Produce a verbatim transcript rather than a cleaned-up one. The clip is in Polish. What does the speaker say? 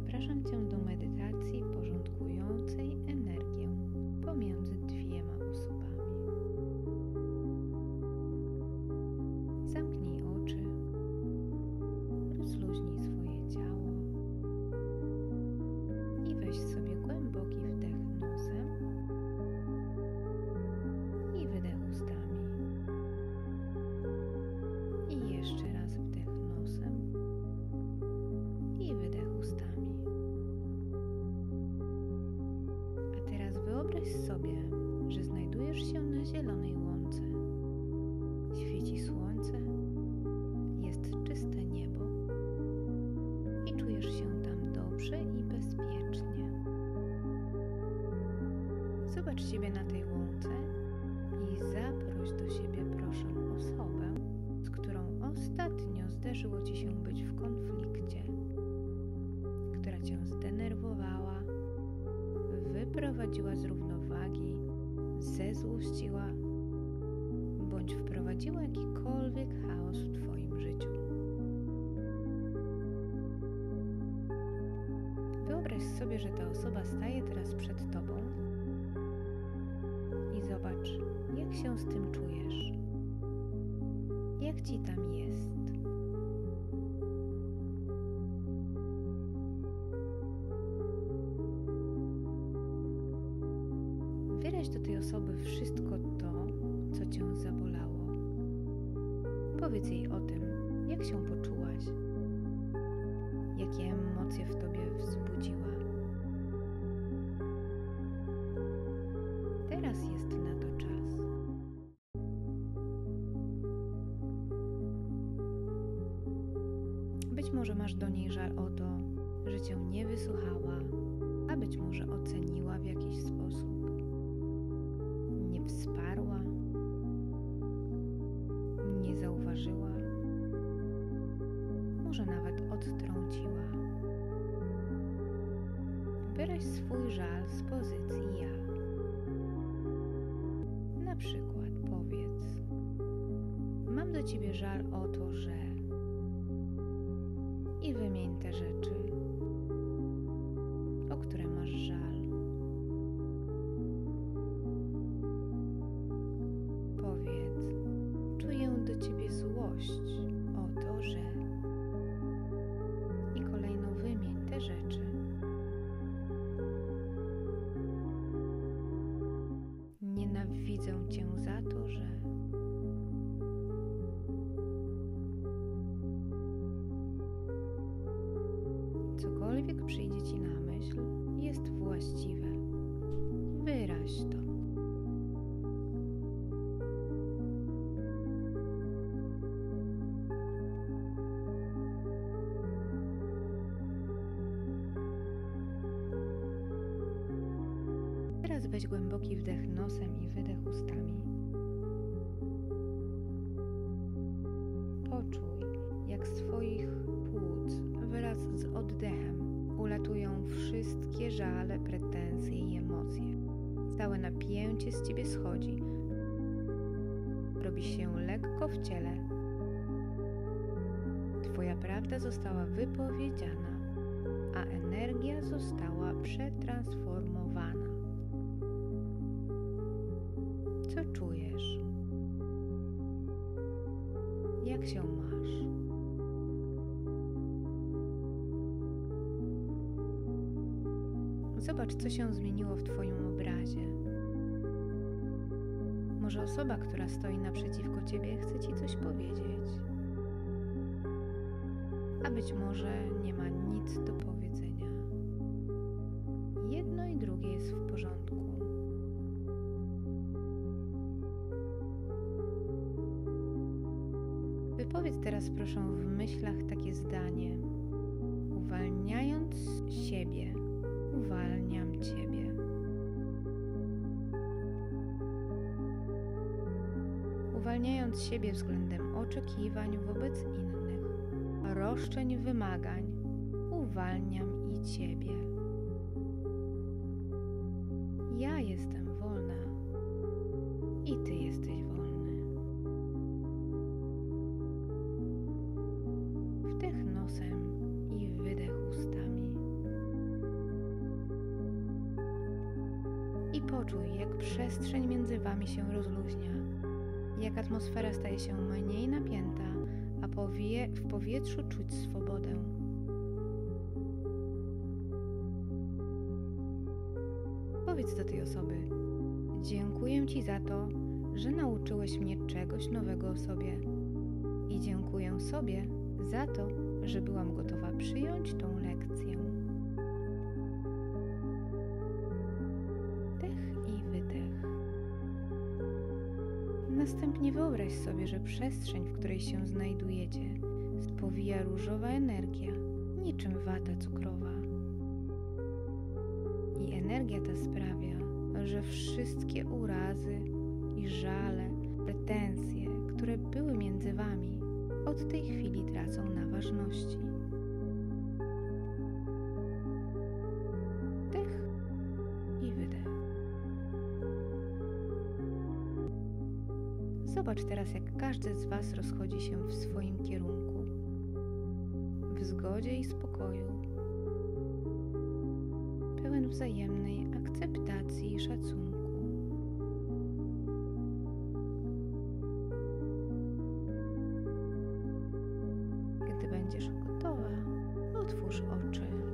Zapraszam Cię do medytacji porządkującej energię pomiędzy dwiema osobami. Zamknij oczy, rozluźnij swoje ciało i weź sobie głęboki wdech nosem i wydech ustami. I jeszcze raz wdech nosem i wydech ustami. A teraz wyobraź sobie, że znajdujesz się na zielonej łące. Świeci słońce, jest czyste niebo i czujesz się tam dobrze i bezpiecznie. Zobacz siebie na tej łące i zaproś do siebie proszę osobę, z którą ostatnio zdarzyło Ci się być w konflikcie, która Cię zdenerwowała, wyprowadziła z równowagi, zezłościła bądź wprowadziła jakikolwiek chaos w Twoim życiu. Wyobraź sobie, że ta osoba staje teraz przed Tobą i zobacz, jak się z tym czujesz, jak Ci tam jest. Wyraź do tej osoby wszystko to, co Cię zabolało. Powiedz jej o tym, jak się poczułaś, jakie emocje w Tobie wzbudziła. Teraz jest na to czas. Być może masz do niej żal o to, że Cię nie wysłuchała, a być może oceniła w jakiś sposób. Nie wsparła, nie zauważyła, może nawet odtrąciła. Wyraź swój żal z pozycji ja. Na przykład powiedz: mam do Ciebie żal o to, że... I wymień te rzeczy, o które masz żal. Powiedz: czuję do Ciebie złość o to, że... I kolejno wymień te rzeczy. Nienawidzę Cię za to, że... Cokolwiek przyjdzie Ci na myśl, jest właściwe. Wyraź to. Teraz weź głęboki wdech nosem i wydech ustami. Poczuj, jak z Twoich płuc wraz z oddechem ulatują wszystkie żale, pretensje i emocje. Całe napięcie z Ciebie schodzi. Robi się lekko w ciele. Twoja prawda została wypowiedziana, a energia została przetransformowana. Co czujesz? Jak się masz? Zobacz, co się zmieniło w Twoim obrazie. Może osoba, która stoi naprzeciwko Ciebie, chce Ci coś powiedzieć. A być może nie ma nic do powiedzenia. Jedno i drugie jest w porządku. Wypowiedz teraz proszę w myślach takie zdanie. Uwalniając siebie, uwalniam Ciebie. Uwalniając siebie względem oczekiwań wobec innych, roszczeń, wymagań, uwalniam i Ciebie. Ja jestem wolna i Ty jesteś wolny. Wdech nosem i wydech ustami. Poczuj, jak przestrzeń między wami się rozluźnia, jak atmosfera staje się mniej napięta, a powie- w powietrzu czuć swobodę. Powiedz do tej osoby: dziękuję Ci za to, że nauczyłeś mnie czegoś nowego o sobie i dziękuję sobie za to, że byłam gotowa przyjąć tą lekcję. Wdech i wydech. Następnie wyobraź sobie, że przestrzeń, w której się znajdujecie, spowija różowa energia, niczym wata cukrowa. I energia ta sprawia, że wszystkie urazy i żale, pretensje, które były między wami, od tej chwili tracą na ważności. Wdech i wydech. Zobacz teraz, jak każdy z was rozchodzi się w swoim kierunku, w zgodzie i spokoju, pełen wzajemnej akceptacji i szacunku. Gdy będziesz gotowa, otwórz oczy.